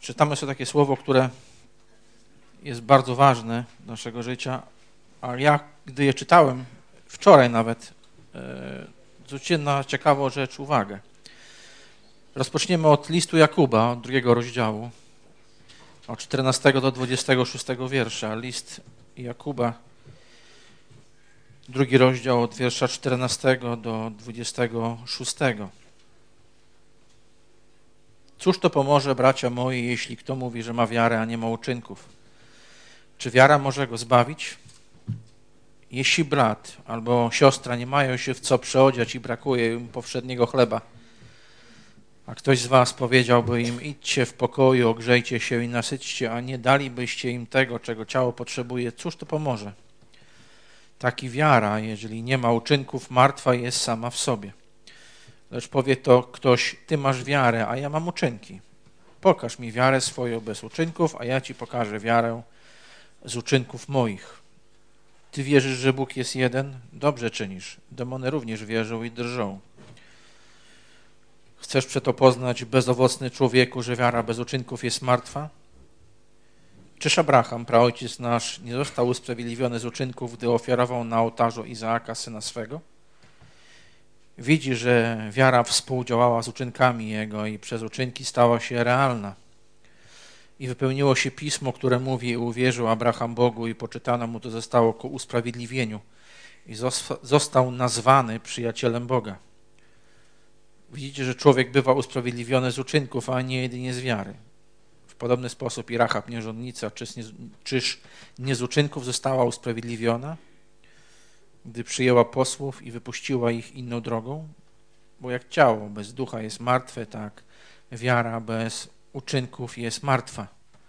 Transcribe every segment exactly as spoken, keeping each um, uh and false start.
czytamy sobie takie słowo, które jest bardzo ważne do naszego życia, a ja, gdy je czytałem, wczoraj nawet, zwróciłem na ciekawą rzecz uwagę. Rozpoczniemy od listu Jakuba, od drugiego rozdziału, od czternastego do dwudziestego szóstego wiersza. List Jakuba, drugi rozdział, od wiersza czternastego do dwudziestego szóstego. Cóż to pomoże, bracia moi, jeśli kto mówi, że ma wiarę, a nie ma uczynków? Czy wiara może go zbawić? Jeśli brat albo siostra nie mają się w co przeodziać i brakuje im powszedniego chleba, a ktoś z was powiedziałby im: idźcie w pokoju, ogrzejcie się i nasyćcie, a nie dalibyście im tego, czego ciało potrzebuje, cóż to pomoże? Taki wiara, jeżeli nie ma uczynków, martwa jest sama w sobie. Lecz powie to ktoś: ty masz wiarę, a ja mam uczynki. Pokaż mi wiarę swoją bez uczynków, a ja ci pokażę wiarę z uczynków moich. Ty wierzysz, że Bóg jest jeden? Dobrze czynisz. Demony również wierzą i drżą. Chcesz przeto poznać, bezowocny człowieku, że wiara bez uczynków jest martwa? Czyż Abraham, praojciec nasz, nie został usprawiedliwiony z uczynków, gdy ofiarował na ołtarzu Izaaka, syna swego? Widzi, że wiara współdziałała z uczynkami jego i przez uczynki stała się realna. I wypełniło się pismo, które mówi: uwierzył Abraham Bogu i poczytano mu to zostało ku usprawiedliwieniu i został nazwany przyjacielem Boga. Widzicie, że człowiek bywa usprawiedliwiony z uczynków, a nie jedynie z wiary. W podobny sposób i Rahab nierządnica, czyż nie z uczynków została usprawiedliwiona, gdy przyjęła posłów i wypuściła ich inną drogą? Bo jak ciało bez ducha jest martwe, tak wiara bez uczynków jest martwa.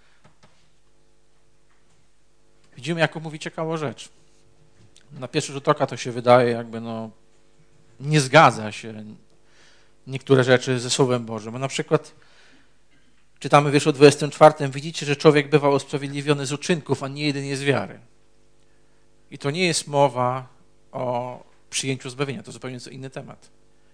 Widzimy, Jakub mówi ciekawą rzecz. Na pierwszy rzut oka to się wydaje, jakby no nie zgadza się niektóre rzeczy ze Słowem Bożym. Bo na przykład czytamy w wierszu dwudziestym czwartym: widzicie, że człowiek bywa usprawiedliwiony z uczynków, a nie jedynie z wiary. I to nie jest mowa o przyjęciu zbawienia, to zupełnie co inny temat.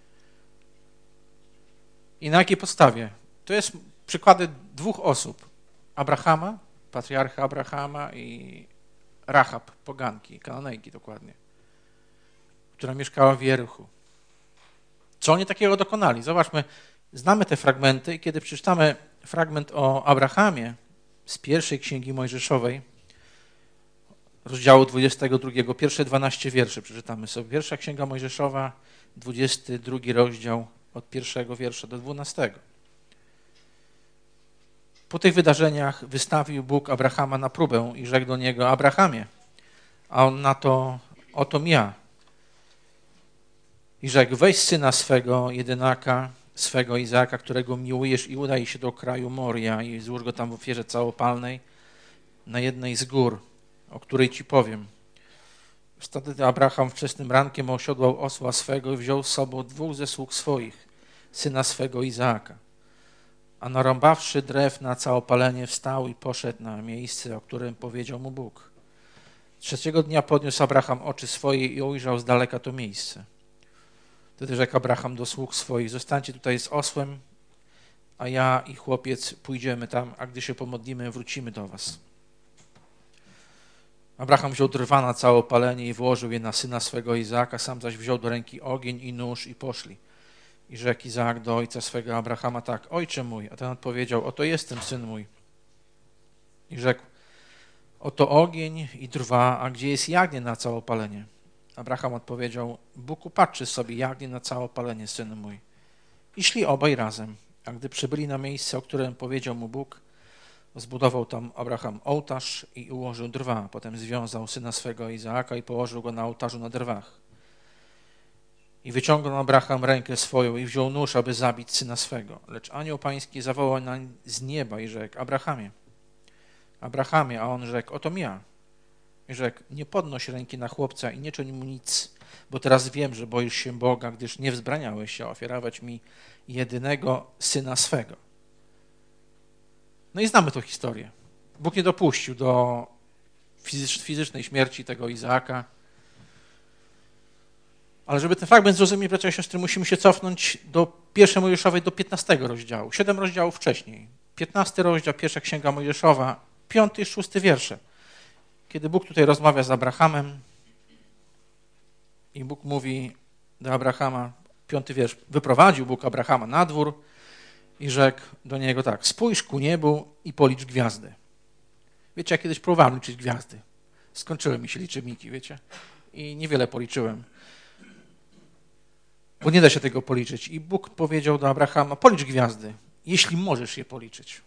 I na jakiej podstawie? To jest przykłady dwóch osób. Abrahama, patriarcha Abrahama, i Rahab, poganki, Kananejki dokładnie, która mieszkała w Jerichu. Co oni takiego dokonali? Zobaczmy, znamy te fragmenty i kiedy przeczytamy fragment o Abrahamie z pierwszej Księgi Mojżeszowej, rozdziału dwudziestego drugiego, pierwsze dwanaście wierszy przeczytamy sobie. Pierwsza Księga Mojżeszowa, dwudziesty drugi rozdział, od pierwszego wiersza do dwunastego. Po tych wydarzeniach wystawił Bóg Abrahama na próbę i rzekł do niego: Abrahamie, a on na to: otom ja. I rzekł: weź syna swego, jedynaka, swego Izaaka, którego miłujesz, i udaj się do kraju Moria i złóż go tam w ofierze całopalnej na jednej z gór, o której ci powiem. Wtedy Abraham wczesnym rankiem osiodłał osła swego i wziął z sobą dwóch ze sług swoich, syna swego Izaaka. A narąbawszy drew na całopalenie, wstał i poszedł na miejsce, o którym powiedział mu Bóg. Trzeciego dnia podniósł Abraham oczy swoje i ujrzał z daleka to miejsce. Wtedy rzekł Abraham do sług swoich: zostańcie tutaj z osłem, a ja i chłopiec pójdziemy tam, a gdy się pomodlimy, wrócimy do was. Abraham wziął drwa na całopalenie i włożył je na syna swego Izaaka, sam zaś wziął do ręki ogień i nóż i poszli. I rzekł Izaak do ojca swego Abrahama tak: ojcze mój. A ten odpowiedział: oto jestem, syn mój. I rzekł: oto ogień i drwa, a gdzie jest jagnię na całopalenie? Abraham odpowiedział: Bóg upatrzy sobie jagnię na całopalenie, synu mój. I szli obaj razem. A gdy przybyli na miejsce, o którym powiedział mu Bóg, zbudował tam Abraham ołtarz i ułożył drwa. Potem związał syna swego Izaaka i położył go na ołtarzu na drwach. I wyciągnął Abraham rękę swoją i wziął nóż, aby zabić syna swego. Lecz anioł pański zawołał nań z nieba i rzekł: Abrahamie, Abrahamie, a on rzekł: otom ja. I rzekł: nie podnoś ręki na chłopca i nie czyń mu nic, bo teraz wiem, że boisz się Boga, gdyż nie wzbraniałeś się ofiarować mi jedynego syna swego. No i znamy tę historię. Bóg nie dopuścił do fizycznej śmierci tego Izaaka. Ale żeby ten fragment zrozumieć, bracia i siostry, musimy się cofnąć do pierwszej Mojżeszowej, do piętnastego rozdziału, siedem rozdziałów wcześniej. piętnasty rozdział, pierwsza księga Mojżeszowa, piąty i szósty wiersze. Kiedy Bóg tutaj rozmawia z Abrahamem i Bóg mówi do Abrahama, piąty wiersz, wyprowadził Bóg Abrahama na dwór i rzekł do niego tak, spójrz ku niebu i policz gwiazdy. Wiecie, ja kiedyś próbowałem liczyć gwiazdy. Skończyły mi się liczebniki, wiecie, i niewiele policzyłem. Bo nie da się tego policzyć. I Bóg powiedział do Abrahama, policz gwiazdy, jeśli możesz je policzyć.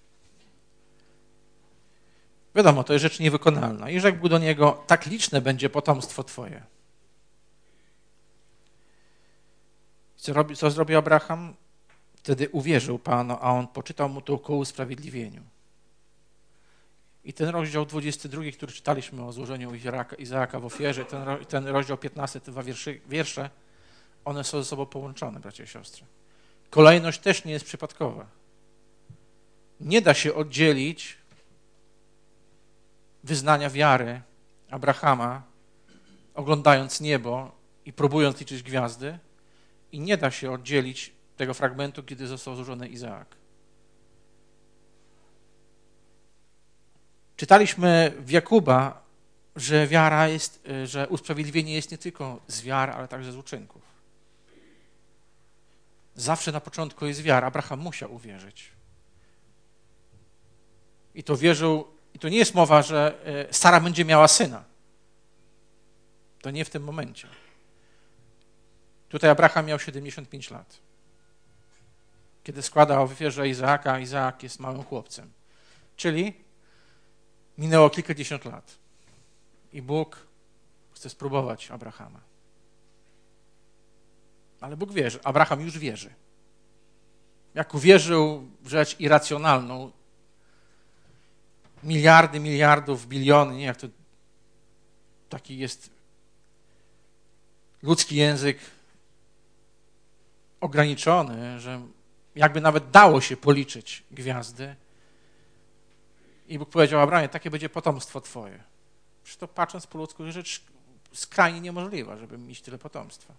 Wiadomo, to jest rzecz niewykonalna. I rzekł do niego, tak liczne będzie potomstwo twoje. Co, robi, co zrobił Abraham? Wtedy uwierzył Panu, a on poczytał mu to ku usprawiedliwieniu. I ten rozdział dwudziesty drugi, który czytaliśmy o złożeniu Izaaka, Izaaka w ofierze, ten, ten rozdział piętnasty, te dwa wierszy, wiersze, one są ze sobą połączone, bracia i siostry. Kolejność też nie jest przypadkowa. Nie da się oddzielić wyznania wiary Abrahama, oglądając niebo i próbując liczyć gwiazdy, i nie da się oddzielić tego fragmentu, kiedy został złożony Izaak. Czytaliśmy w Jakuba, że wiara jest, że usprawiedliwienie jest nie tylko z wiar, ale także z uczynków. Zawsze na początku jest wiara. Abraham musiał uwierzyć. I to wierzył, i to nie jest mowa, że Sara będzie miała syna. To nie w tym momencie. Tutaj Abraham miał siedemdziesiąt pięć lat. Kiedy składał ofierze Izaaka, Izaak jest małym chłopcem. Czyli minęło kilkadziesiąt lat. I Bóg chce spróbować Abrahama. Ale Bóg wierzy. Abraham już wierzy. Jak uwierzył w rzecz irracjonalną, miliardy, miliardów, biliony, nie jak to taki jest ludzki język ograniczony, że jakby nawet dało się policzyć gwiazdy. I Bóg powiedział Abrahamie, takie będzie potomstwo twoje. Przecież to patrząc po ludzku, rzecz skrajnie niemożliwa, żeby mieć tyle potomstwa.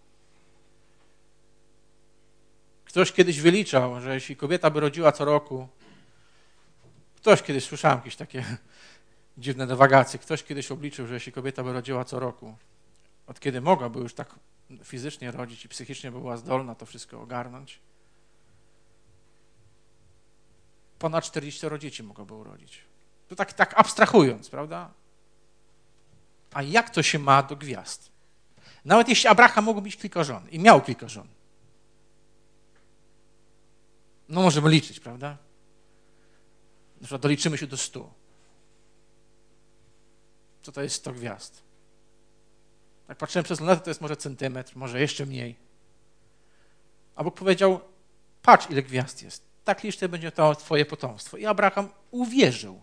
Ktoś kiedyś wyliczał, że jeśli kobieta by rodziła co roku, ktoś kiedyś, słyszałem jakieś takie dziwne dywagacje, ktoś kiedyś obliczył, że jeśli kobieta by rodziła co roku, od kiedy mogłaby już tak fizycznie rodzić i psychicznie by była zdolna to wszystko ogarnąć, ponad czterdzieści dzieci mogłaby urodzić. To tak, tak abstrahując, prawda? A jak to się ma do gwiazd? Nawet jeśli Abraham mógł mieć kilka żon i miał kilka żon. No możemy liczyć, prawda? Na przykład doliczymy się do stu. Co to jest sto gwiazd? Jak patrzyłem przez lunetę, to jest może centymetr, może jeszcze mniej. A Bóg powiedział, patrz ile gwiazd jest. Tak liczne będzie to twoje potomstwo. I Abraham uwierzył.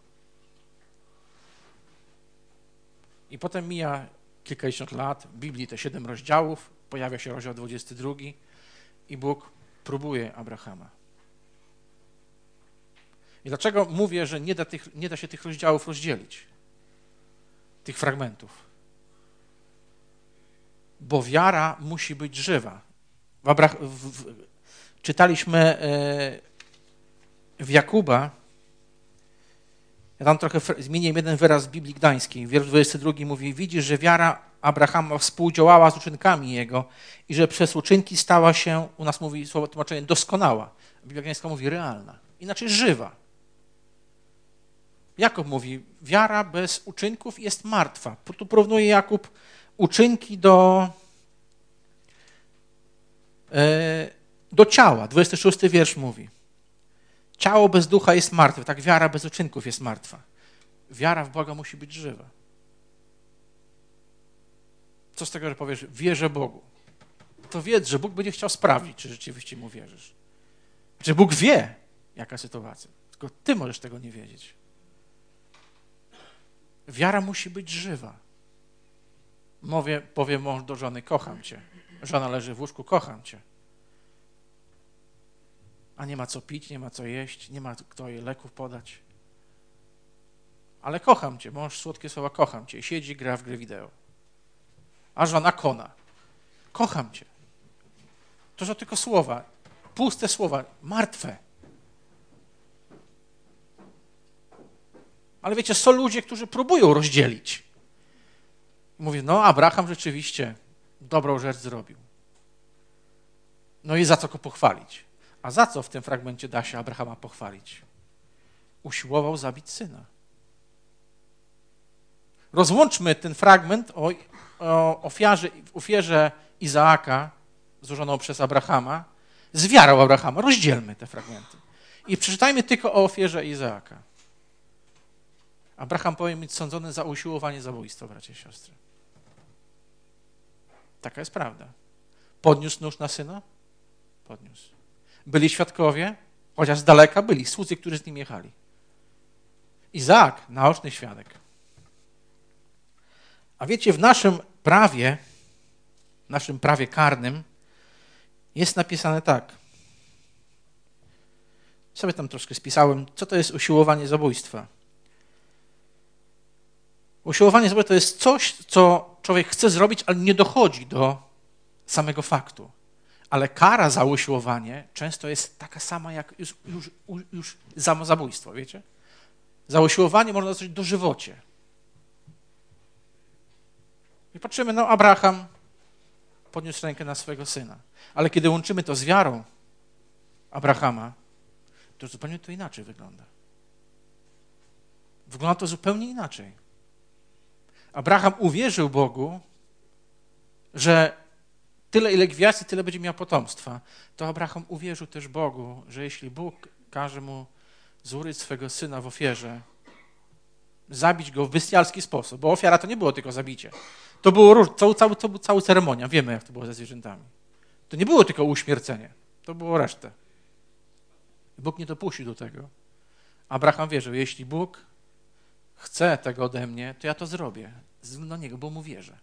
I potem mija kilkadziesiąt lat, w Biblii te siedem rozdziałów, pojawia się rozdział dwudziesty drugi i Bóg próbuje Abrahama. I dlaczego mówię, że nie da, tych, nie da się tych rozdziałów rozdzielić? Tych fragmentów. Bo wiara musi być żywa. W Abrah- w, w, czytaliśmy w Jakuba, ja tam trochę zmienię jeden wyraz z Biblii Gdańskiej. Wiersz dwudziesty drugi mówi, widzisz, że wiara Abrahama współdziałała z uczynkami jego i że przez uczynki stała się, u nas mówi słowo tłumaczenie, doskonała. Biblia Gdańska mówi realna, inaczej żywa. Jakub mówi, wiara bez uczynków jest martwa. Tu porównuje Jakub uczynki do, do ciała. dwudziesty szósty wiersz mówi. Ciało bez ducha jest martwe, tak wiara bez uczynków jest martwa. Wiara w Boga musi być żywa. Co z tego, że powiesz, wierzę Bogu? To wiedz, że Bóg będzie chciał sprawdzić, czy rzeczywiście Mu wierzysz. Czy Bóg wie, jaka sytuacja. Tylko ty możesz tego nie wiedzieć. Wiara musi być żywa. Mówię, powie mąż do żony, kocham cię. Żona leży w łóżku, kocham cię. A nie ma co pić, nie ma co jeść, nie ma kto jej leków podać. Ale kocham cię, mąż słodkie słowa, kocham cię. I siedzi, gra w grę wideo. A żona kona. Kocham cię. To są tylko słowa, puste słowa, martwe. Ale wiecie, są ludzie, którzy próbują rozdzielić. Mówi, no Abraham rzeczywiście dobrą rzecz zrobił. No i za co go pochwalić? A za co w tym fragmencie da się Abrahama pochwalić? Usiłował zabić syna. Rozłączmy ten fragment o, o ofiarze, ofierze Izaaka złożoną przez Abrahama z wiarą Abrahama. Rozdzielmy te fragmenty. I przeczytajmy tylko o ofierze Izaaka. Abraham powinien być sądzony za usiłowanie zabójstwa, bracia i siostry. Taka jest prawda. Podniósł nóż na syna? Podniósł. Byli świadkowie? Chociaż z daleka byli, słudzy, którzy z nim jechali. Izaak, naoczny świadek. A wiecie, w naszym prawie, w naszym prawie karnym jest napisane tak. Sobie tam troszkę spisałem, co to jest usiłowanie zabójstwa. Usiłowanie zabójstwa to jest coś, co człowiek chce zrobić, ale nie dochodzi do samego faktu. Ale kara za usiłowanie często jest taka sama jak już, już, już zabójstwo, wiecie? Za usiłowanie można dostać dożywocie. I patrzymy, no Abraham podniósł rękę na swego syna. Ale kiedy łączymy to z wiarą Abrahama, to zupełnie to inaczej wygląda. Wygląda to zupełnie inaczej. Abraham uwierzył Bogu, że tyle, ile gwiazd, tyle będzie miał potomstwa. To Abraham uwierzył też Bogu, że jeśli Bóg każe mu złożyć swego syna w ofierze, zabić go w bestialski sposób, bo ofiara to nie było tylko zabicie. To było róż, cały, cały, to był cały ceremonia. Wiemy, jak to było ze zwierzętami. To nie było tylko uśmiercenie. To było resztę. Bóg nie dopuścił do tego. Abraham wierzył, jeśli Bóg chce tego ode mnie, to ja to zrobię. Do Niego, bo Mu wierzę.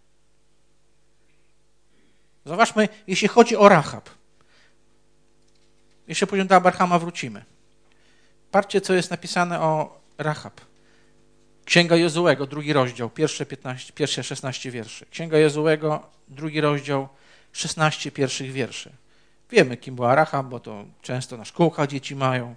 Zobaczmy, jeśli chodzi o Rahab. Jeszcze później do Abrahama wrócimy. Patrzcie, co jest napisane o Rahab. Księga Jozułego, drugi rozdział, pierwsze, piętnaście, pierwsze szesnaście wierszy. Księga Jozułego, drugi rozdział, szesnaście pierwszych wierszy. Wiemy, kim była Rahab, bo to często na szkółkach dzieci mają.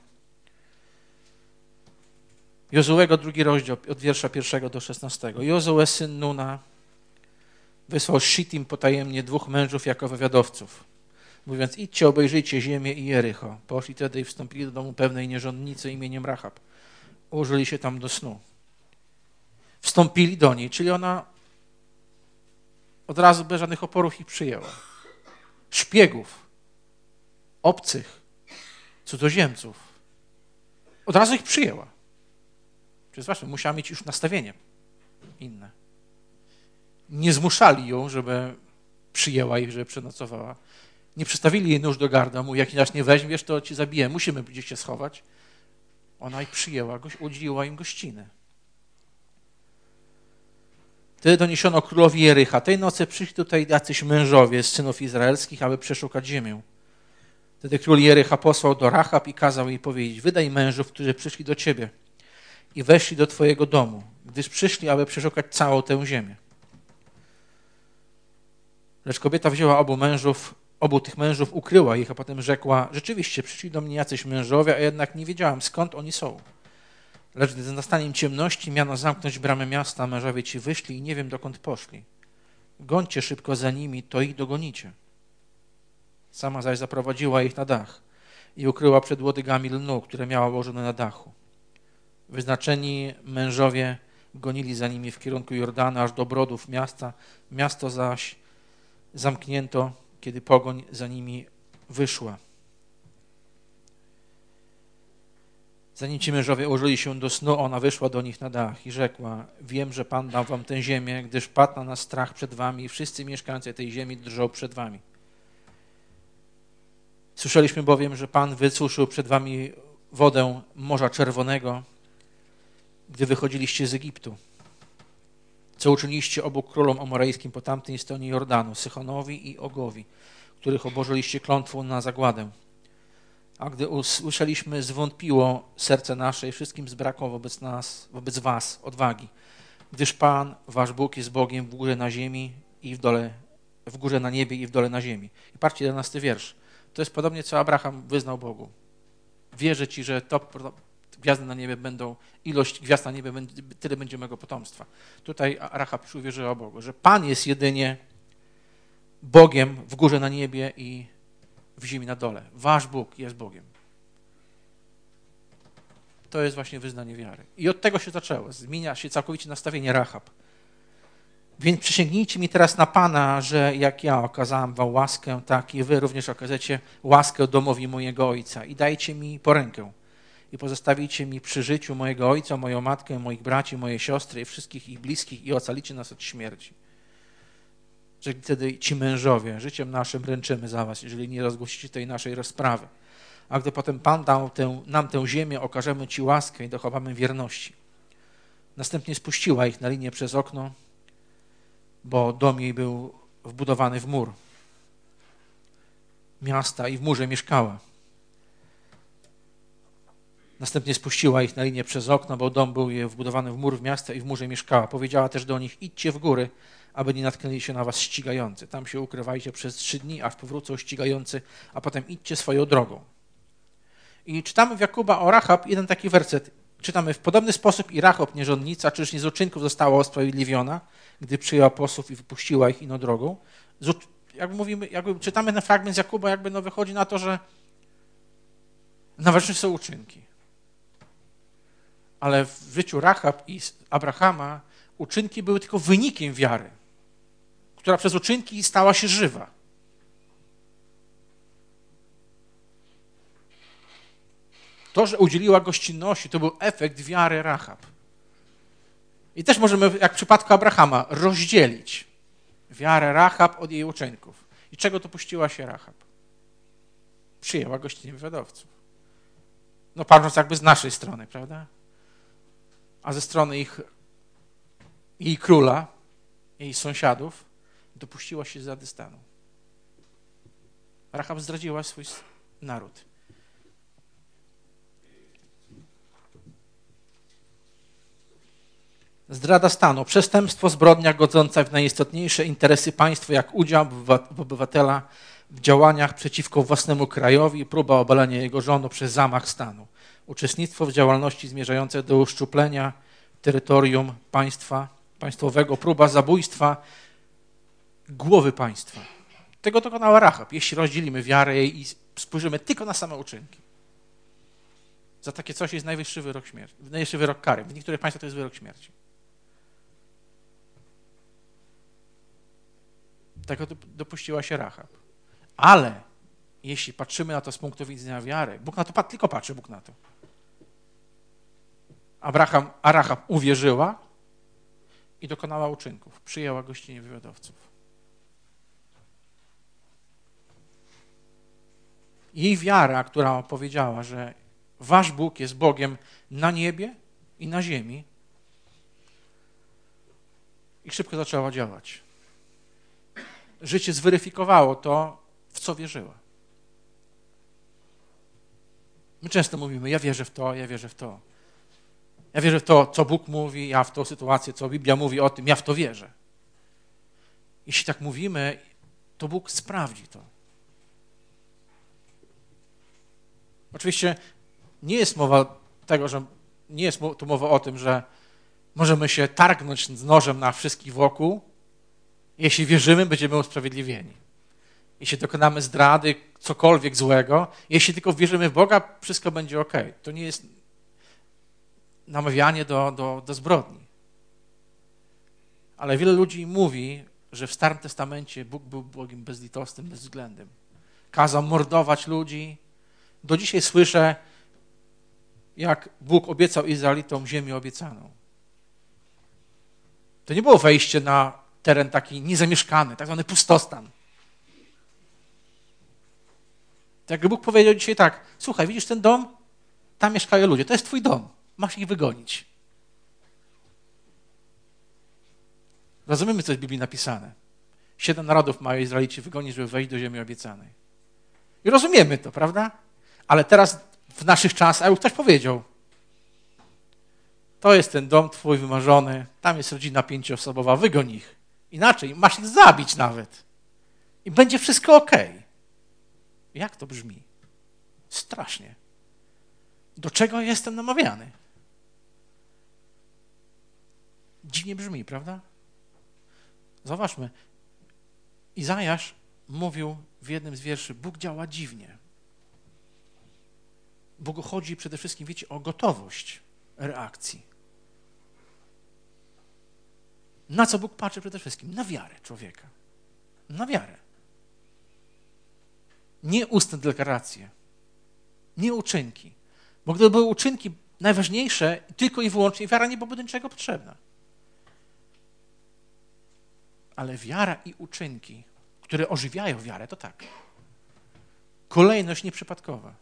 Jozułego, drugi rozdział, od wiersza pierwszego do szesnastego. Jozue, syn Nuna, wysłał z Shittim potajemnie dwóch mężów jako wywiadowców, mówiąc, idźcie, obejrzyjcie ziemię i Jericho. Poszli wtedy i wstąpili do domu pewnej nierządnicy imieniem Rahab. Ułożyli się tam do snu. Wstąpili do niej, czyli ona od razu bez żadnych oporów ich przyjęła. Szpiegów, obcych, cudzoziemców. Od razu ich przyjęła. Czyli zwłaszcza musiała mieć już nastawienie inne. Nie zmuszali ją, żeby przyjęła ich, żeby przenocowała. Nie przystawili jej nóż do gardła, mu jak nas nie weźmiesz, to ci zabiję, musimy gdzieś się schować. Ona ich przyjęła, udzieliła im gościny. Wtedy doniesiono królowi Jericha. Tej nocy przyszli tutaj jacyś mężowie z synów izraelskich, aby przeszukać ziemię. Wtedy król Jericha posłał do Rahab i kazał jej powiedzieć, wydaj mężów, którzy przyszli do ciebie i weszli do twojego domu, gdyż przyszli, aby przeszukać całą tę ziemię. Lecz kobieta wzięła obu mężów, obu tych mężów, ukryła ich, a potem rzekła, rzeczywiście przyszli do mnie jacyś mężowie, a jednak nie wiedziałam, skąd oni są. Lecz gdy z nastaniem ciemności miano zamknąć bramę miasta, mężowie ci wyszli i nie wiem, dokąd poszli. Gońcie szybko za nimi, to ich dogonicie. Sama zaś zaprowadziła ich na dach i ukryła przed łodygami lnu, które miała ułożone na dachu. Wyznaczeni mężowie gonili za nimi w kierunku Jordana, aż do brodów miasta. Miasto zaś zamknięto, kiedy pogoń za nimi wyszła. Zanim ci mężowie ułożyli się do snu, ona wyszła do nich na dach i rzekła, wiem, że Pan dał wam tę ziemię, gdyż padł na nas strach przed wami i wszyscy mieszkańcy tej ziemi drżą przed wami. Słyszeliśmy bowiem, że Pan wysuszył przed wami wodę Morza Czerwonego, gdy wychodziliście z Egiptu. Co uczyniliście obu królom amorejskim po tamtej stronie Jordanu, Sychonowi i Ogowi, których obożyliście klątwą na zagładę. A gdy usłyszeliśmy, zwątpiło serce nasze i wszystkim zbrakło wobec nas, wobec was odwagi, gdyż Pan, wasz Bóg, jest Bogiem w górze na ziemi i w dole, w górze na niebie i w dole na ziemi. I patrzcie, jedenasty wiersz. To jest podobnie, co Abraham wyznał Bogu. Wierzę ci, że to, gwiazdy na niebie będą, ilość gwiazd na niebie, tyle będzie mego potomstwa. Tutaj Rahab już uwierzyła Bogu, że Pan jest jedynie Bogiem w górze na niebie i w ziemi na dole. Wasz Bóg jest Bogiem. To jest właśnie wyznanie wiary. I od tego się zaczęło. Zmienia się całkowicie nastawienie Rahab. Więc przysięgnijcie mi teraz na Pana, że jak ja okazałem wam łaskę, tak i wy również okażecie łaskę domowi mojego ojca. I dajcie mi porękę. I pozostawicie mi przy życiu mojego ojca, moją matkę, moich braci, moje siostry i wszystkich ich bliskich i ocalicie nas od śmierci. Że wtedy ci mężowie, życiem naszym ręczymy za was, jeżeli nie rozgłosicie tej naszej rozprawy. A gdy potem Pan dał tę, nam tę ziemię, okażemy ci łaskę i dochowamy wierności. Następnie spuściła ich na linię przez okno, bo dom jej był wbudowany w mur miasta i w murze mieszkała. Następnie spuściła ich na linię przez okno, bo dom był jej wbudowany w mur w miasta i w murze mieszkała. Powiedziała też do nich, idźcie w góry, aby nie natknęli się na was ścigający. Tam się ukrywajcie przez trzy dni, aż powrócą ścigający, a potem idźcie swoją drogą. I czytamy w Jakuba o Rahab jeden taki werset. Czytamy w podobny sposób i Rahab, nierządnica, czyż nie z uczynków została usprawiedliwiona, gdy przyjęła posłów i wypuściła ich inną drogą. Jakby mówimy, jakby czytamy ten fragment z Jakuba, jakby no wychodzi na to, że najważniejsze są uczynki. Ale w życiu Rahab i Abrahama uczynki były tylko wynikiem wiary, która przez uczynki stała się żywa. To, że udzieliła gościnności, to był efekt wiary Rahab. I też możemy, jak w przypadku Abrahama, rozdzielić wiarę Rahab od jej uczynków. I czego dopuściła się Rahab? Przyjęła gościnnie wywiadowców. No patrząc jakby z naszej strony, prawda? A ze strony ich, jej króla, jej sąsiadów, dopuściła się zdrady stanu. Rahab zdradziła swój naród. Zdrada stanu, przestępstwo, zbrodnia godząca w najistotniejsze interesy państwa, jak udział obywatela w działaniach przeciwko własnemu krajowi i próba obalenia jego rządu przez zamach stanu. Uczestnictwo w działalności zmierzającej do uszczuplenia terytorium państwa państwowego, próba zabójstwa głowy państwa. Tego dokonała Rahab, jeśli rozdzielimy wiarę jej i spojrzymy tylko na same uczynki. Za takie coś jest najwyższy wyrok śmierci, najwyższy wyrok kary. W niektórych państwach to jest wyrok śmierci. Tego dopuściła się Rahab. Ale jeśli patrzymy na to z punktu widzenia wiary, Bóg na to tylko patrzy, Bóg na to. Abraham, a Rahab uwierzyła i dokonała uczynków. Przyjęła gościnnie wywiadowców. Jej wiara, która powiedziała, że wasz Bóg jest Bogiem na niebie i na ziemi, i szybko zaczęła działać. Życie zweryfikowało to, w co wierzyła. My często mówimy, ja wierzę w to, ja wierzę w to. Ja wierzę w to, co Bóg mówi, ja w tą sytuację, co Biblia mówi o tym, ja w to wierzę. Jeśli tak mówimy, to Bóg sprawdzi to. Oczywiście nie jest mowa tego, że nie jest tu mowa o tym, że możemy się targnąć z nożem na wszystkich wokół. Jeśli wierzymy, będziemy usprawiedliwieni. Jeśli dokonamy zdrady, cokolwiek złego, jeśli tylko wierzymy w Boga, wszystko będzie ok. To nie jest namawianie do, do, do zbrodni. Ale wiele ludzi mówi, że w Starym Testamencie Bóg był Bogiem bezlitosnym, bezwzględnym. Kazał mordować ludzi. Do dzisiaj słyszę, jak Bóg obiecał Izraelitom ziemię obiecaną. To nie było wejście na teren taki niezamieszkany, tak zwany pustostan. Tak jakby Bóg powiedział dzisiaj tak, słuchaj, widzisz ten dom? Tam mieszkają ludzie, to jest twój dom, masz ich wygonić. Rozumiemy, co jest w Biblii napisane. Siedem narodów mają Izraelici wygonić, żeby wejść do ziemi obiecanej. I rozumiemy to, prawda? Ale teraz w naszych czasach, jak ktoś powiedział, to jest ten dom twój wymarzony, tam jest rodzina pięcioosobowa, wygoń ich. Inaczej, masz ich zabić nawet. I będzie wszystko okej. Jak to brzmi? Strasznie. Do czego jestem namawiany? Dziwnie brzmi, prawda? Zauważmy, Izajasz mówił w jednym z wierszy, Bóg działa dziwnie. Bogu chodzi przede wszystkim, wiecie, o gotowość reakcji. Na co Bóg patrzy przede wszystkim? Na wiarę człowieka. Na wiarę. Nie ustne deklaracje, nie uczynki. Bo gdyby były uczynki najważniejsze, tylko i wyłącznie wiara nie byłaby do niczego potrzebna. Ale wiara i uczynki, które ożywiają wiarę, to tak. Kolejność nieprzypadkowa.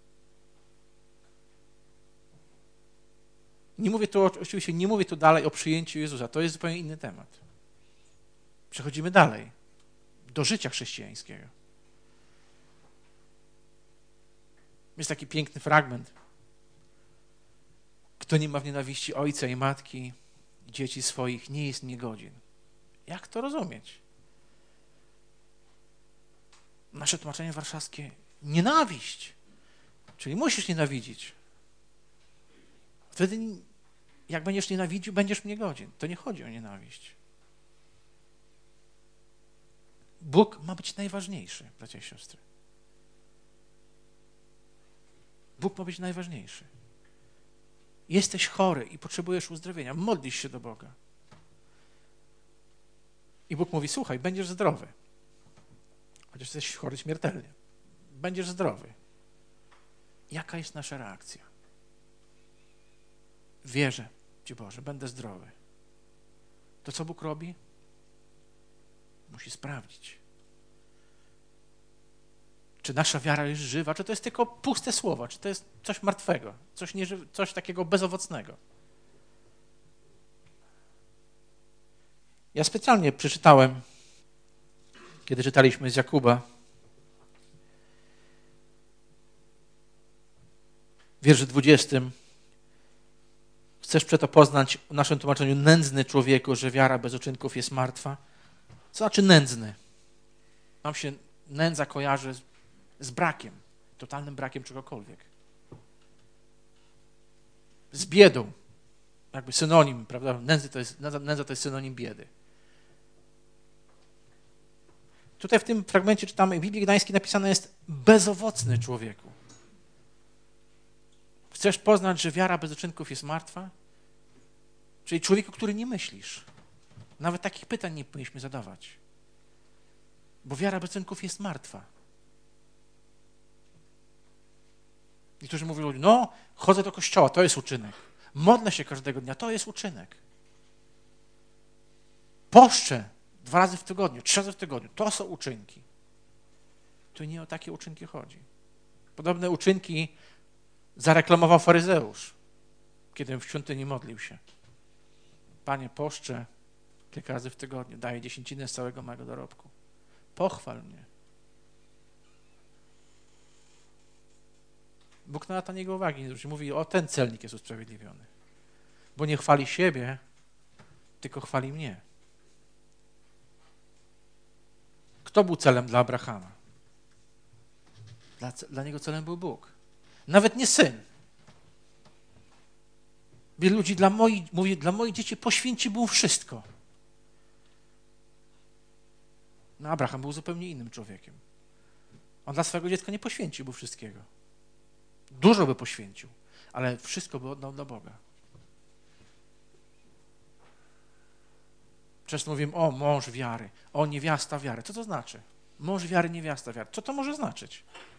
Nie mówię tu, oczywiście nie mówię tu dalej o przyjęciu Jezusa, to jest zupełnie inny temat. Przechodzimy dalej, do życia chrześcijańskiego. Jest taki piękny fragment. Kto nie ma w nienawiści ojca i matki, dzieci swoich, nie jest niegodzien. Jak to rozumieć? Nasze tłumaczenie warszawskie, nienawiść. Czyli musisz nienawidzić. Wtedy, jak będziesz nienawidził, będziesz mnie godzien. To nie chodzi o nienawiść. Bóg ma być najważniejszy, bracia i siostry. Bóg ma być najważniejszy. Jesteś chory i potrzebujesz uzdrowienia. Modlisz się do Boga. I Bóg mówi, słuchaj, będziesz zdrowy. Chociaż jesteś chory śmiertelnie. Będziesz zdrowy. Jaka jest nasza reakcja? Wierzę Ci, Boże, będę zdrowy. To co Bóg robi? Musi sprawdzić. Czy nasza wiara jest żywa, czy to jest tylko puste słowa, czy to jest coś martwego, coś, nieży- coś takiego bezowocnego. Ja specjalnie przeczytałem, kiedy czytaliśmy z Jakuba, w wierszu dwudziestym. Chcesz przeto poznać w naszym tłumaczeniu nędzny człowieku, że wiara bez uczynków jest martwa? Co znaczy nędzny? Nam się nędza kojarzy z, z brakiem, totalnym brakiem czegokolwiek. Z biedą. Jakby synonim, prawda? Nędzy to jest, nędza to jest synonim biedy. Tutaj w tym fragmencie czytamy, w Biblii Gdańskiej napisane jest bezowocny człowieku. Chcesz poznać, że wiara bez uczynków jest martwa? Czyli człowieku, który nie myślisz. Nawet takich pytań nie powinniśmy zadawać. Bo wiara bez uczynków jest martwa. Niektórzy mówią, no, chodzę do kościoła, to jest uczynek. Modlę się każdego dnia, to jest uczynek. Poszczę dwa razy w tygodniu, trzy razy w tygodniu, to są uczynki. Tu nie o takie uczynki chodzi. Podobne uczynki zareklamował faryzeusz, kiedy w świątyni modlił się. Panie, poszczę kilka razy w tygodniu, daję dziesięcinę z całego mego dorobku. Pochwal mnie. Bóg na to nie go uwagi nie zwróci. Mówi, o, ten celnik jest usprawiedliwiony. Bo nie chwali siebie, tylko chwali mnie. Kto był celem dla Abrahama? Dla, dla niego celem był Bóg. Nawet nie syn. Wielu ludzi dla moich, mówi, dla moich dzieci poświęciłbym wszystko. No Abraham był zupełnie innym człowiekiem. On dla swojego dziecka nie poświęciłby wszystkiego. Dużo by poświęcił, ale wszystko by oddał dla Boga. Często mówimy, o, mąż wiary, o, niewiasta wiary. Co to znaczy? Mąż wiary, niewiasta wiary. Co to może znaczyć?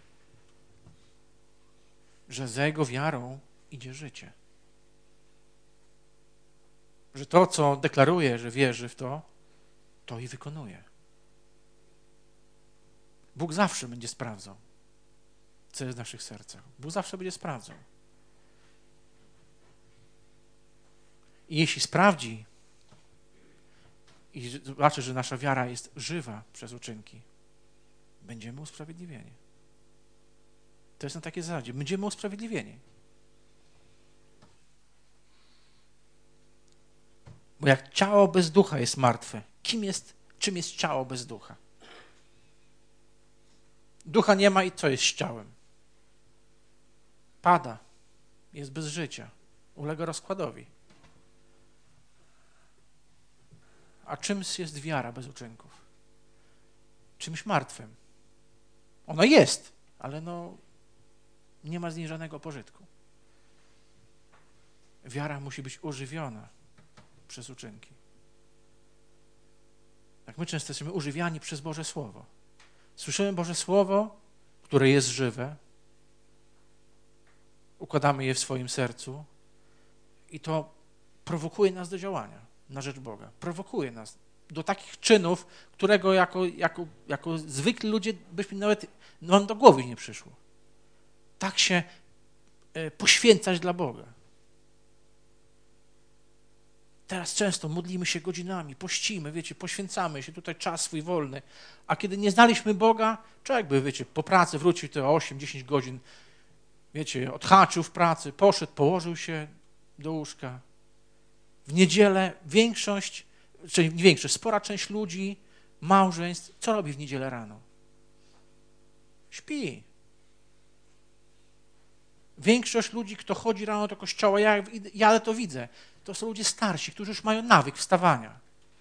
Że za jego wiarą idzie życie. Że to, co deklaruje, że wierzy w to, to i wykonuje. Bóg zawsze będzie sprawdzał, co jest w naszych sercach. Bóg zawsze będzie sprawdzał. I jeśli sprawdzi i zobaczy, że nasza wiara jest żywa przez uczynki, będziemy usprawiedliwieni. To jest na takiej zasadzie. Będziemy usprawiedliwieni. Bo jak ciało bez ducha jest martwe, kim jest, czym jest ciało bez ducha? Ducha nie ma i co jest z ciałem? Pada. jest bez życia, ulega rozkładowi. A czymś jest wiara bez uczynków? Czymś martwym. Ona jest, ale no nie ma z niej żadnego pożytku. Wiara musi być ożywiona przez uczynki. Jak my często jesteśmy używiani przez Boże Słowo. Słyszymy Boże Słowo, które jest żywe, układamy je w swoim sercu i to prowokuje nas do działania na rzecz Boga. Prowokuje nas do takich czynów, którego jako, jako, jako zwykli ludzie byśmy nawet nam do głowy nie przyszło. Tak się poświęcać dla Boga. Teraz często modlimy się godzinami, pościmy, wiecie, poświęcamy się, tutaj czas swój wolny, a kiedy nie znaliśmy Boga, człowiek by, wiecie, po pracy wrócił te osiem dziesięć godzin, wiecie, odhaczył w pracy, poszedł, położył się do łóżka. W niedzielę większość, czyli nie większość, spora część ludzi, małżeństw, co robi w niedzielę rano? Śpi. Większość ludzi, kto chodzi rano do kościoła, ja, ja to widzę, to są ludzie starsi, którzy już mają nawyk wstawania.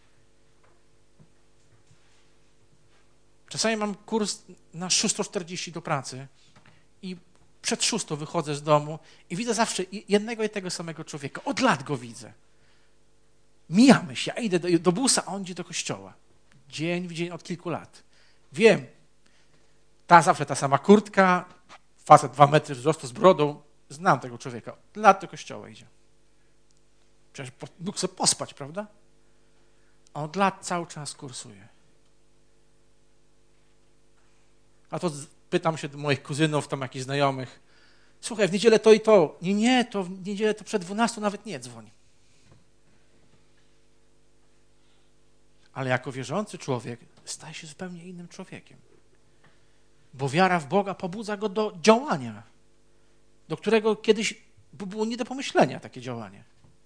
Czasami mam kurs na szósta czterdzieści do pracy i przed szóstą wychodzę z domu i widzę zawsze jednego i tego samego człowieka. Od lat go widzę. Mijamy się, ja idę do, do busa, a on idzie do kościoła. Dzień w dzień od kilku lat. Wiem, ta zawsze ta sama kurtka, facet dwa metry wzrostu z brodą, znam tego człowieka. Od lat do kościoła idzie. Przecież mógł sobie pospać, prawda? A od lat cały czas kursuje. A to pytam się do moich kuzynów, tam jakichś znajomych. Słuchaj, w niedzielę to i to. Nie, nie, to w niedzielę to przed dwunastą nawet nie dzwoń. Ale jako wierzący człowiek staje się zupełnie innym człowiekiem. Bo wiara w Boga pobudza go do działania, do którego kiedyś było nie do pomyślenia takie działanie.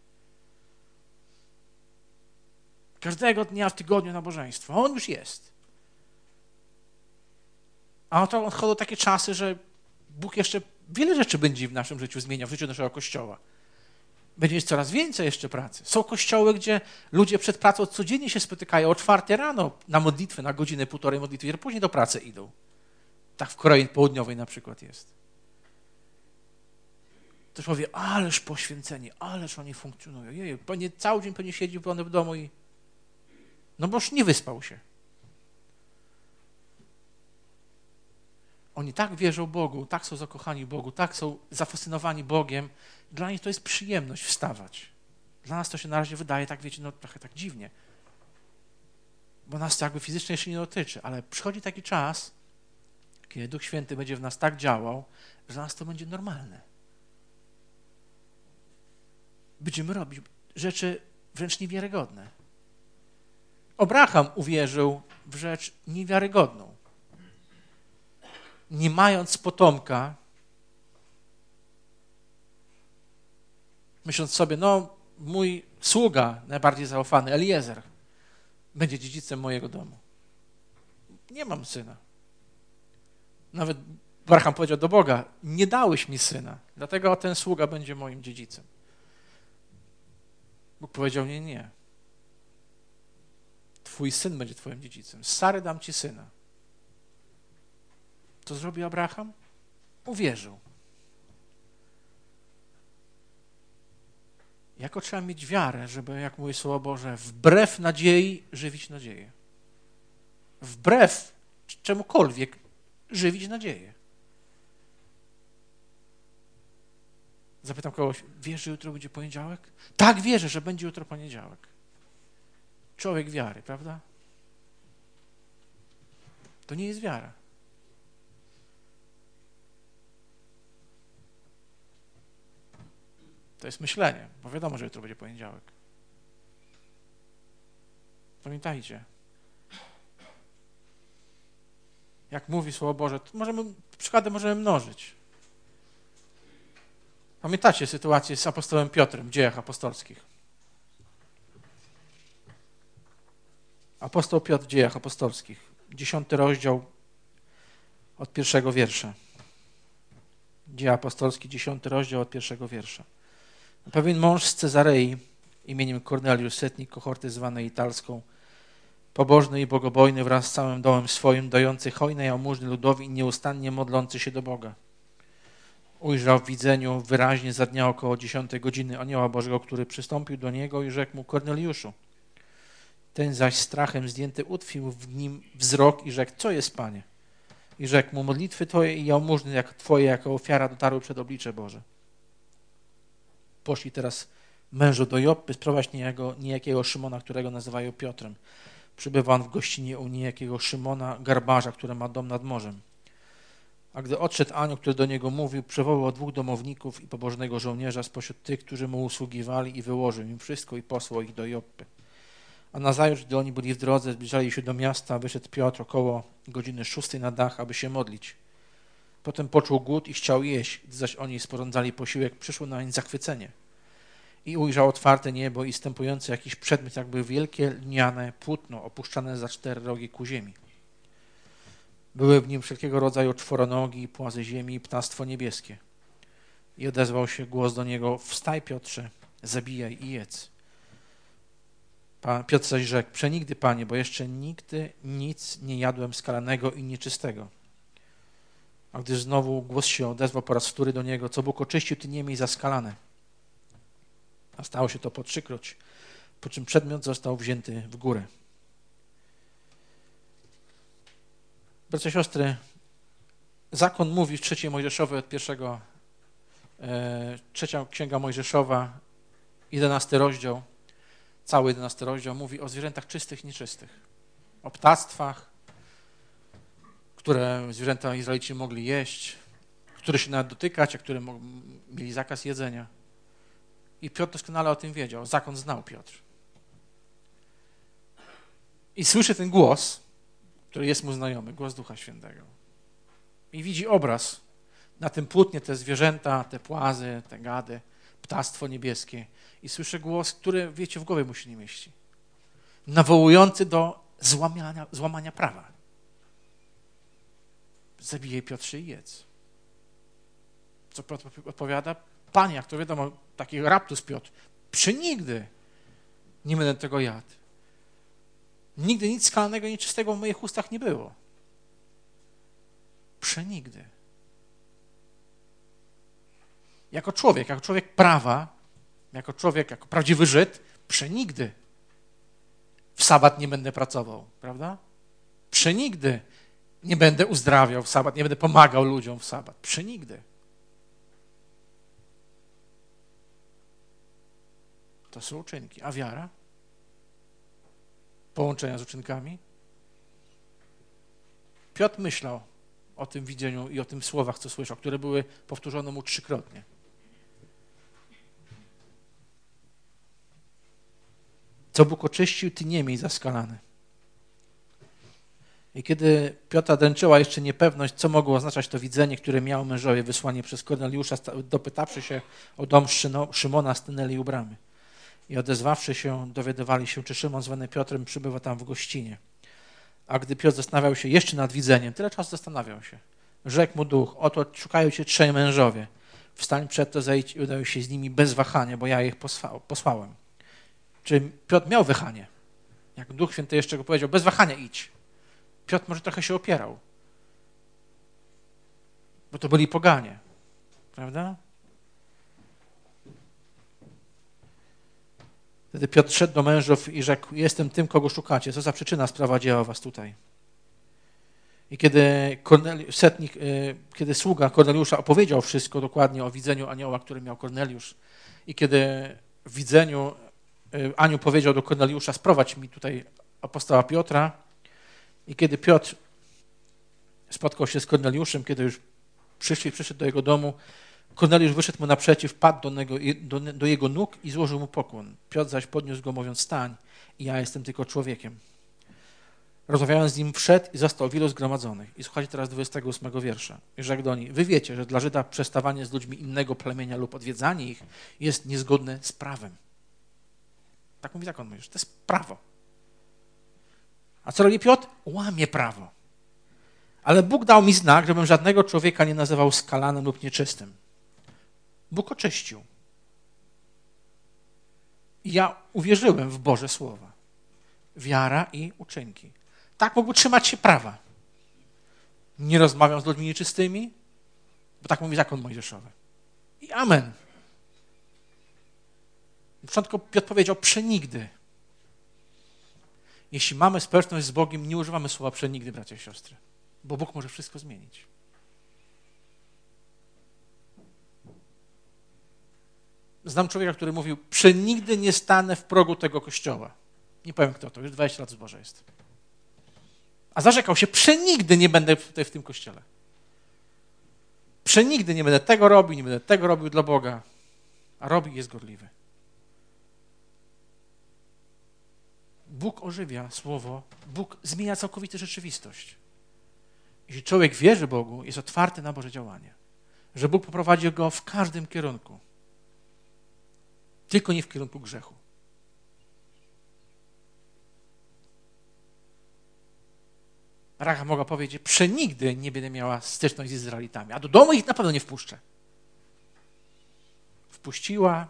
Każdego dnia w tygodniu nabożeństwo. On już jest. A oto odchodzą takie czasy, że Bóg jeszcze wiele rzeczy będzie w naszym życiu zmieniał, w życiu naszego Kościoła. Będzie jest coraz więcej jeszcze pracy. Są kościoły, gdzie ludzie przed pracą codziennie się spotykają o czwartej rano na modlitwę, na godzinę, półtorej modlitwy, a później do pracy idą. Tak w Korei Południowej na przykład jest. Ktoś powie, ależ poświęceni, ależ oni funkcjonują. Jeju, pewnie cały dzień pewnie siedzi w domu i no bo już nie wyspał się. Oni tak wierzą Bogu, tak są zakochani Bogu, tak są zafascynowani Bogiem. Dla nich to jest przyjemność wstawać. Dla nas to się na razie wydaje tak, wiecie, no trochę tak dziwnie. Bo nas to jakby fizycznie jeszcze nie dotyczy, ale przychodzi taki czas, kiedy Duch Święty będzie w nas tak działał, że dla nas to będzie normalne. Będziemy robić rzeczy wręcz niewiarygodne. Abraham uwierzył w rzecz niewiarygodną. Nie mając potomka, myśląc sobie, no mój sługa, najbardziej zaufany, Eliezer, będzie dziedzicem mojego domu. Nie mam syna. Nawet Abraham powiedział do Boga, nie dałeś mi syna, dlatego ten sługa będzie moim dziedzicem. Bóg powiedział, nie, nie. Twój syn będzie twoim dziedzicem. Z Sary dam ci syna. Co zrobił Abraham? Uwierzył. Jako trzeba mieć wiarę, żeby, jak mówi Słowo Boże, wbrew nadziei żywić nadzieję. Wbrew czemukolwiek żywić nadzieję. Zapytam kogoś, wiesz, że jutro będzie poniedziałek? Tak, wierzę, że będzie jutro poniedziałek. Człowiek wiary, prawda? To nie jest wiara. To jest myślenie, bo wiadomo, że jutro będzie poniedziałek. Pamiętajcie, jak mówi Słowo Boże, to możemy, przykłady możemy mnożyć. Pamiętacie sytuację z apostołem Piotrem w Dziejach Apostolskich? Apostoł Piotr w Dziejach Apostolskich, dziesiąty rozdział od pierwszego wiersza. Dzieje apostolskie, dziesiąty rozdział od pierwszego wiersza. Pewien mąż z Cezarei imieniem Korneliusz, setnik kohorty zwanej Italską, pobożny i bogobojny wraz z całym dołem swoim, dający hojne jałmużny ludowi i nieustannie modlący się do Boga. Ujrzał w widzeniu wyraźnie za dnia około dziesiątej godziny anioła Bożego, który przystąpił do niego i rzekł mu: Korneliuszu. Ten zaś strachem zdjęty utkwił w nim wzrok i rzekł: co jest, Panie? I rzekł mu: modlitwy Twoje i jałmużny jak Twoje jako ofiara dotarły przed oblicze Boże. Poszli teraz mężu do Joppy sprowadzić niejako, niejakiego Szymona, którego nazywają Piotrem. Przybywa on w gościnie u niejakiego Szymona, garbarza, który ma dom nad morzem. A gdy odszedł anioł, który do niego mówił, przywołał dwóch domowników i pobożnego żołnierza spośród tych, którzy mu usługiwali, i wyłożył im wszystko i posłał ich do Joppy. A nazajutrz, gdy oni byli w drodze, zbliżali się do miasta, wyszedł Piotr około godziny szóstej na dach, aby się modlić. Potem poczuł głód i chciał jeść, gdy zaś oni sporządzali posiłek, przyszło nań zachwycenie. I ujrzał otwarte niebo i stępujący jakiś przedmiot, jakby wielkie lniane płótno opuszczane za cztery rogi ku ziemi. Były w nim wszelkiego rodzaju czworonogi, płazy ziemi i ptactwo niebieskie. I odezwał się głos do niego: wstaj, Piotrze, zabijaj i jedz. Pan Piotr zaś rzekł: przenigdy, Panie, bo jeszcze nigdy nic nie jadłem skalanego i nieczystego. A gdy znowu głos się odezwał po raz wtóry do niego: co Bóg oczyścił, ty nie miej za skalane. A stało się to po trzykroć, po czym przedmiot został wzięty w górę. Bracia, siostry, zakon mówi w trzeciej Mojżeszowej od pierwszego, e, trzecia księga Mojżeszowa, jedenasty rozdział, cały jedenasty rozdział mówi o zwierzętach czystych i nieczystych, o ptactwach, które zwierzęta Izraelici mogli jeść, które się nawet dotykać, a które mieli zakaz jedzenia. I Piotr doskonale o tym wiedział, zakon znał Piotr. I słyszy ten głos, który jest mu znajomy, głos Ducha Świętego. I widzi obraz na tym płótnie, te zwierzęta, te płazy, te gady, ptactwo niebieskie. I słyszy głos, który, wiecie, w głowie mu się nie mieści. Nawołujący do złamania, złamania prawa. Zabijaj, Piotrze, i jedz. Co Piotr odpowiada? Panie, jak to wiadomo, taki raptus Piotr, przenigdy nie będę tego jadł. Nigdy nic skalanego i nieczystego w moich ustach nie było. Przenigdy. Jako człowiek, jako człowiek prawa, jako człowiek, jako prawdziwy Żyd, przenigdy w sabat nie będę pracował, prawda? Przenigdy nie będę uzdrawiał w sabat, nie będę pomagał ludziom w sabat. Przenigdy. To są uczynki. A wiara? Połączenia z uczynkami? Piotr myślał o tym widzeniu i o tym słowach, co słyszał, które były powtórzone mu trzykrotnie. Co Bóg oczyścił, ty nie miej za skalane. I kiedy Piotra dręczyła jeszcze niepewność, co mogło oznaczać to widzenie, które miał mężowie wysłanie przez Korneliusza, dopytawszy się o dom Szymona, stanęli u bramy. I odezwawszy się, dowiadywali się, czy Szymon zwany Piotrem przybywa tam w gościnie. A gdy Piotr zastanawiał się jeszcze nad widzeniem, tyle czasu zastanawiał się, rzekł mu duch: oto szukają cię trzej mężowie. Wstań przed to, zejdź i udaj się z nimi bez wahania, bo ja ich posłałem. Czy Piotr miał wahanie? Jak Duch Święty jeszcze go powiedział: bez wahania idź. Piotr może trochę się opierał, bo to byli poganie, prawda? Wtedy Piotr szedł do mężów i rzekł: jestem tym, kogo szukacie. Co za przyczyna sprowadziła was tutaj? I kiedy, Korneliusz, setnik, kiedy sługa Korneliusza opowiedział wszystko dokładnie o widzeniu anioła, który miał Korneliusz, i kiedy w widzeniu anioł powiedział do Korneliusza: sprowadź mi tutaj apostoła Piotra, i kiedy Piotr spotkał się z Korneliuszem, kiedy już przyszli, przyszedł do jego domu, Korneliusz wyszedł mu naprzeciw, padł do, niego, do, do jego nóg i złożył mu pokłon. Piotr zaś podniósł go, mówiąc: stań, i ja jestem tylko człowiekiem. Rozmawiając z nim, wszedł i zastał wielu zgromadzonych. I słuchajcie teraz dwudziestego ósmego wiersza. I rzekł do nich: wy wiecie, że dla Żyda przestawanie z ludźmi innego plemienia lub odwiedzanie ich jest niezgodne z prawem. Tak mówi zakon Mojżeszowy, to jest prawo. A co robi Piotr? Łamie prawo. Ale Bóg dał mi znak, żebym żadnego człowieka nie nazywał skalanym lub nieczystym. Bóg oczyścił. I ja uwierzyłem w Boże słowa. Wiara i uczynki. Tak mógł trzymać się prawa. Nie rozmawiam z ludźmi nieczystymi, bo tak mówi zakon mojżeszowy. I amen. Na początku Piotr powiedział przenigdy. Jeśli mamy społeczność z Bogiem, nie używamy słowa przenigdy, bracia i siostry, bo Bóg może wszystko zmienić. Znam człowieka, który mówił, przenigdy nie stanę w progu tego kościoła. Nie powiem kto to, już dwadzieścia lat z Boża jest. A zarzekał się, przenigdy nie będę tutaj w tym kościele. Przenigdy nie będę tego robił, nie będę tego robił dla Boga. A robi i jest gorliwy. Bóg ożywia słowo, Bóg zmienia całkowicie rzeczywistość. Jeśli człowiek wierzy Bogu, jest otwarty na Boże działanie, że Bóg poprowadzi go w każdym kierunku, tylko nie w kierunku grzechu. Rachab mogła powiedzieć, przenigdy nie będę miała styczność z Izraelitami, a do domu ich na pewno nie wpuszczę. Wpuściła,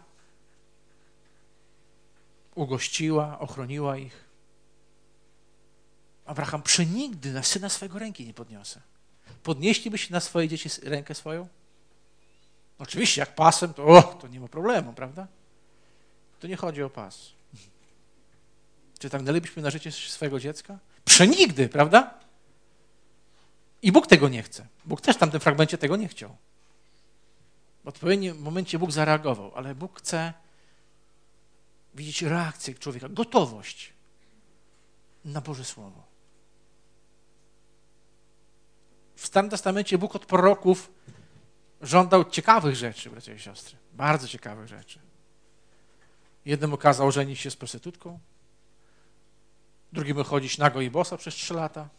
ugościła, ochroniła ich. Abraham, przenigdy na syna swojego ręki nie podniosę. Podnieślibyście na swoje dzieci rękę swoją? Oczywiście, jak pasem, to, o, to nie ma problemu, prawda? To nie chodzi o pas. Czy tak dalibyśmy na życie swojego dziecka? Przenigdy, prawda? I Bóg tego nie chce. Bóg też w tamtym fragmencie tego nie chciał. W odpowiednim momencie Bóg zareagował, ale Bóg chce widzieć reakcję człowieka, gotowość na Boże Słowo. W Starym Testamencie Bóg od proroków żądał ciekawych rzeczy, bracia i siostry. Bardzo ciekawych rzeczy. Jednemu kazał żenić się z prostytutką, drugiemu chodzić nago i boso przez trzy lata.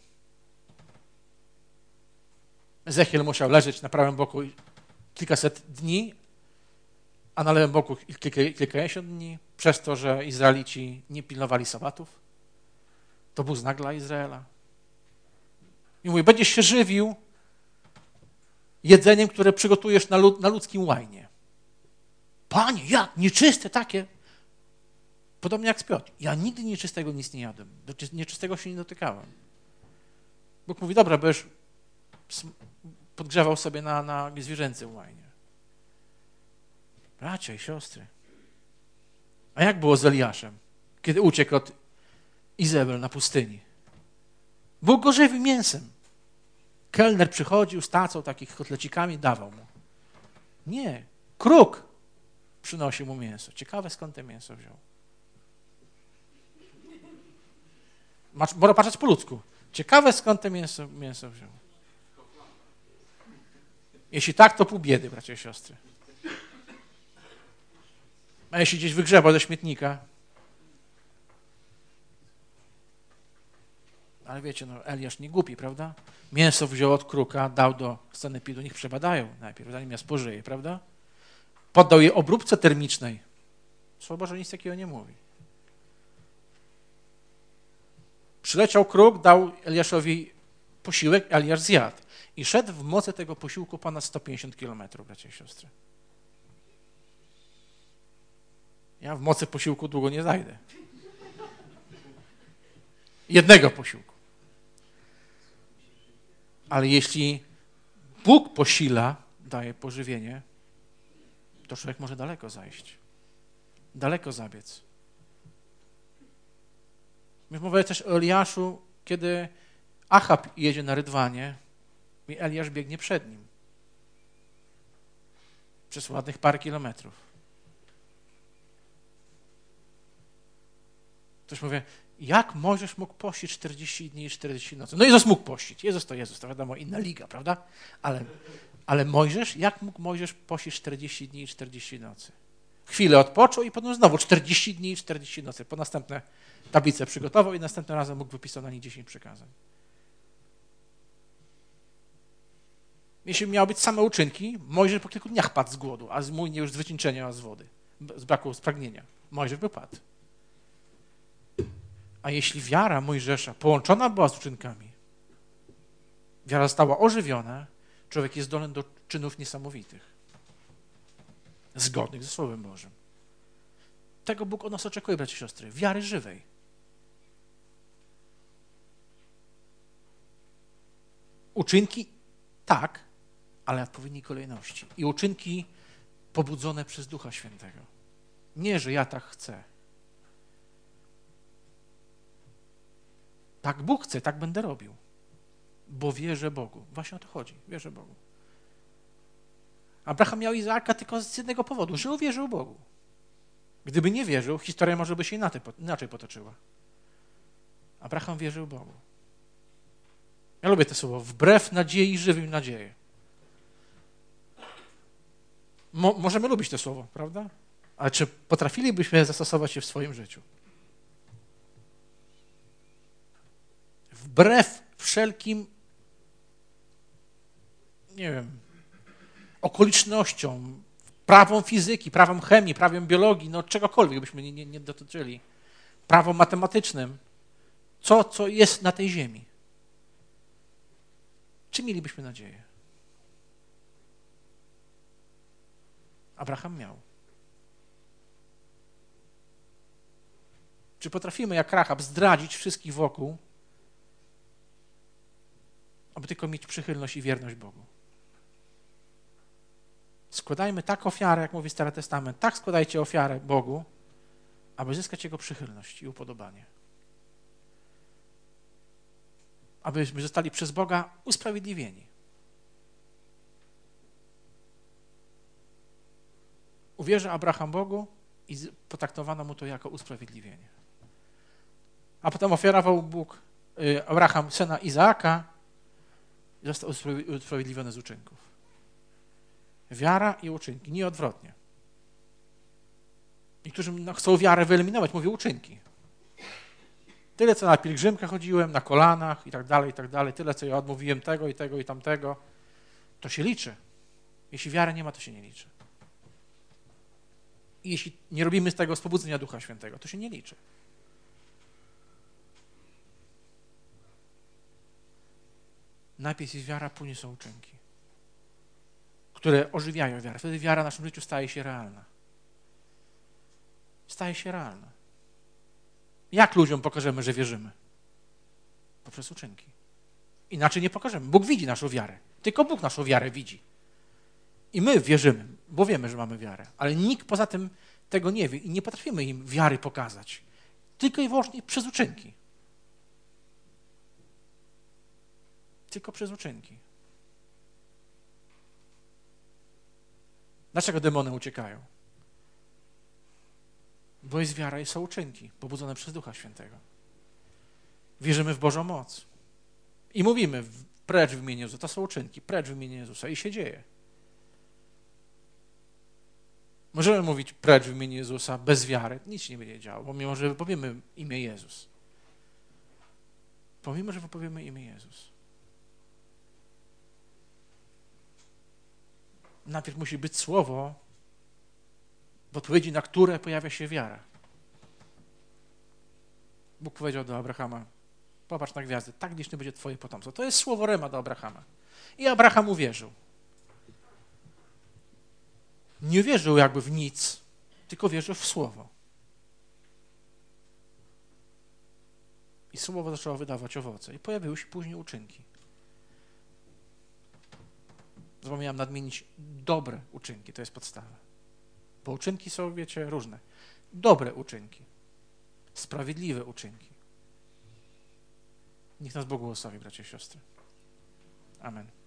Ezechiel musiał leżeć na prawym boku kilkaset dni, a na lewym boku kilka, kilkadziesiąt dni, przez to, że Izraelici nie pilnowali sabatów. To był znak dla Izraela. I mówi, będziesz się żywił jedzeniem, które przygotujesz na, lud, na ludzkim łajnie. Panie, jak? Nieczyste takie? Podobnie jak z Piotr. Ja nigdy nieczystego nic nie jadłem. Do nieczystego się nie dotykałem. Bóg mówi, dobra, będziesz podgrzewał sobie na, na zwierzęcym łajnie. Bracia i siostry. A jak było z Eliaszem, kiedy uciekł od Izabel na pustyni? Bóg go żywił mięsem. Kelner przychodził z tacą, takich kotlecikami, dawał mu. Nie. Kruk przynosił mu mięso. Ciekawe, skąd to mięso wziął. Można patrzeć po ludzku. Ciekawe, skąd to mięso, mięso wziął. Jeśli tak, to pół biedy, bracia i siostry. A jeśli gdzieś wygrzebał ze śmietnika, ale wiecie, no Eliasz nie głupi, prawda? Mięso wziął od kruka, dał do sanepidu, niech przebadają najpierw, zanim ja spożyję, prawda? Poddał je obróbce termicznej. Słowo Boże nic takiego nie mówi. Przyleciał kruk, dał Eliaszowi posiłek, Eliasz zjadł. I szedł w mocy tego posiłku ponad sto pięćdziesiąt kilometrów, bracia i siostry. Ja w mocy posiłku długo nie zajdę. Jednego posiłku. Ale jeśli Bóg posila, daje pożywienie, to człowiek może daleko zajść. Daleko zabiec. My mówimy też o Eliaszu, kiedy Achab jedzie na rydwanie i Eliasz biegnie przed nim. Przez ładnych parę kilometrów. Ktoś mówi, jak Mojżesz mógł pościć czterdzieści dni i czterdzieści nocy? No Jezus mógł pościć. Jezus to Jezus, to wiadomo, inna liga, prawda? Ale, ale Mojżesz, jak mógł Mojżesz pościć czterdzieści dni i czterdzieści nocy? Chwilę odpoczął i potem znowu czterdzieści dni i czterdzieści nocy. Po następne tablice przygotował i następnym razem mógł wypisać na nich dziesięć przykazań. Jeśli miały być same uczynki, Mojżesz po kilku dniach padł z głodu, a mój nie już z wycieńczenia, a z wody, z braku spragnienia. Mojżesz by padł. A jeśli wiara Mojżesza połączona była z uczynkami, Wiara została ożywiona, człowiek jest zdolny do czynów niesamowitych, zgodnych ze Słowem Bożym. Tego Bóg od nas oczekuje, bracia i siostry, wiary żywej. Uczynki tak, ale w odpowiedniej kolejności. I uczynki pobudzone przez Ducha Świętego. Nie, że ja tak chcę. Tak Bóg chce, tak będę robił. Bo wierzę Bogu. Właśnie o to chodzi. Wierzę Bogu. Abraham miał Izaaka tylko z jednego powodu, że uwierzył Bogu. Gdyby nie wierzył, historia może by się inaczej potoczyła. Abraham wierzył Bogu. Ja lubię to słowo. Wbrew nadziei żywił nadzieję. Mo- możemy lubić to słowo, prawda? Ale czy potrafilibyśmy zastosować je w swoim życiu? Wbrew wszelkim, nie wiem, okolicznościom, prawom fizyki, prawom chemii, prawom biologii, no czegokolwiek byśmy nie, nie, nie dotyczyli, prawom matematycznym, co, co jest na tej ziemi. Czy mielibyśmy nadzieję? Abraham miał. Czy potrafimy jak Rahab zdradzić wszystkich wokół, aby tylko mieć przychylność i wierność Bogu? Składajmy tak ofiarę, jak mówi Stary Testament, tak składajcie ofiarę Bogu, aby zyskać Jego przychylność i upodobanie. Abyśmy zostali przez Boga usprawiedliwieni. Uwierzył Abraham Bogu i potraktowano mu to jako usprawiedliwienie. A potem ofiarował Bóg, Abraham syna Izaaka i został usprawiedliwiony z uczynków. Wiara i uczynki, nie odwrotnie. Niektórzy no, chcą wiarę wyeliminować, mówię uczynki. Tyle, co na pielgrzymkę chodziłem, na kolanach i tak dalej, i tak dalej, tyle, co ja odmówiłem tego i tego i tamtego, to się liczy. Jeśli wiary nie ma, to się nie liczy. I jeśli nie robimy z tego z pobudzenia Ducha Świętego, to się nie liczy. Najpierw jest wiara, później są uczynki, które ożywiają wiarę. Wtedy wiara w naszym życiu staje się realna. Staje się realna. Jak ludziom pokażemy, że wierzymy? Poprzez uczynki. Inaczej nie pokażemy. Bóg widzi naszą wiarę. Tylko Bóg naszą wiarę widzi. I my wierzymy, bo wiemy, że mamy wiarę. Ale nikt poza tym tego nie wie i nie potrafimy im wiary pokazać. Tylko i wyłącznie przez uczynki. Tylko przez uczynki. Dlaczego demony uciekają? Bo jest wiara i są uczynki, pobudzone przez Ducha Świętego. Wierzymy w Bożą moc. I mówimy, precz w imieniu Jezusa, to są uczynki, precz w imieniu Jezusa i się dzieje. Możemy mówić precz w imieniu Jezusa bez wiary, nic się nie będzie działo, pomimo, że wypowiemy imię Jezus. Pomimo, że wypowiemy imię Jezus. Najpierw musi być słowo, w odpowiedzi na które pojawia się wiara. Bóg powiedział do Abrahama, popatrz na gwiazdy, tak liczne będzie twoje potomstwo. To jest słowo Rema do Abrahama. I Abraham uwierzył. Nie wierzył jakby w nic, tylko wierzył w słowo. I słowo zaczęło wydawać owoce. I pojawiły się później uczynki. Zapomniałem nadmienić dobre uczynki, to jest podstawa. Bo uczynki są, wiecie, różne. Dobre uczynki. Sprawiedliwe uczynki. Niech nas Bóg błogosławi, bracia i siostry. Amen.